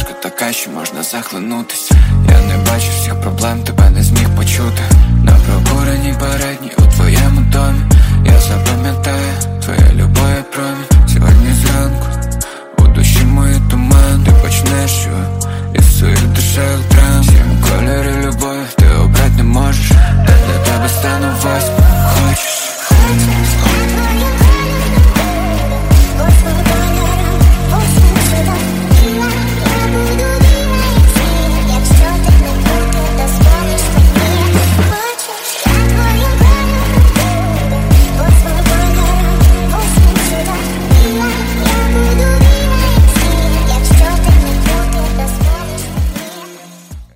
дорожка така, що можна захлинутись. Я не бачу всіх проблем, тебе не зміг почути. На прокуреній передній у твоєму домі я запам'ятаю твоя любов, як промінь.